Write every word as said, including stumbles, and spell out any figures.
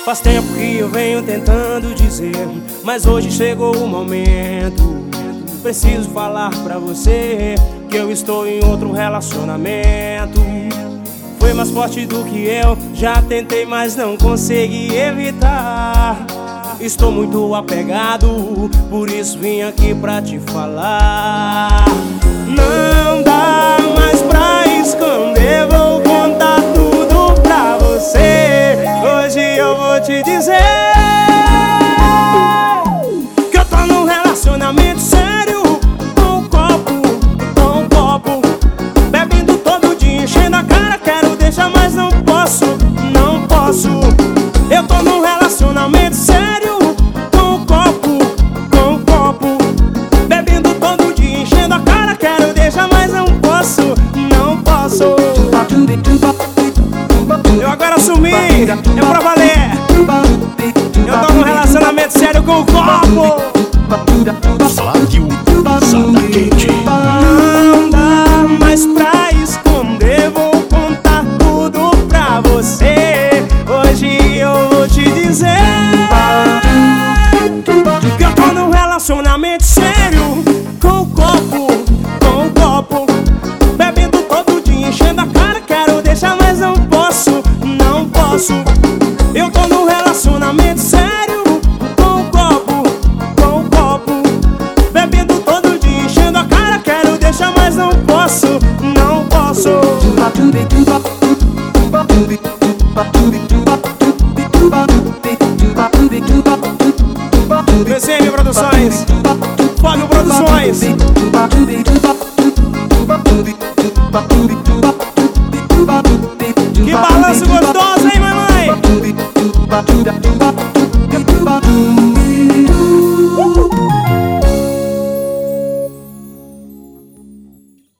Faz tempo que eu venho tentando dizer, mas hoje chegou o momento. Preciso falar pra você que eu estou em outro relacionamento. Foi mais forte do que eu, já tentei, mas não consegui evitar. Estou muito apegado, por isso vim aqui pra te falar. Não dá mais pra esconder, vou contar tudo pra você. Hoje eu vou te dizer que eu tô num relacionamento sério, com um copo, com um copo, bebendo todo dia, enchendo a cara, quero deixar, mas não posso, não posso. Eu tô num relacionamento sério, com um copo, com um copo, bebendo todo dia, enchendo a cara, quero deixar, mas não posso, não posso. Eu agora assumi, é pra valer. Eu tô num relacionamento sério com o copo. Flávio Sadaquete. Não dá mais pra esconder, vou contar tudo pra você. Hoje eu vou te dizer que eu tô num relacionamento sério, com o copo, com o copo, bebendo todo dia, enchendo a cara, quero deixar, mas não posso, não posso. Eu tô num relacionamento sério, com o copo, com o copo, bebendo todo dia, enchendo a cara, quero deixar, mas não posso, não posso. D C M Produções, Fábio Produções. Que balanço gostoso, hein, mamãe?